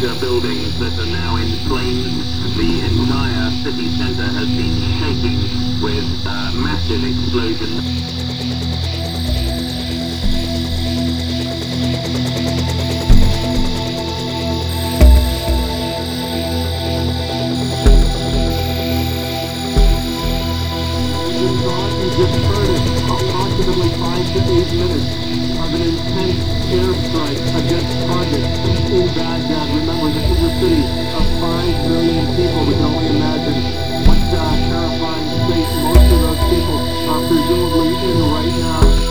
major buildings that are now in flames. The entire city centre has been shaking with massive explosions. Approximately 5 to 8 minutes of an intense airstrike against targets in Baghdad. Remember, this is a city of 5 million people. We can only imagine what terrifying state most of those people are presumably in right now.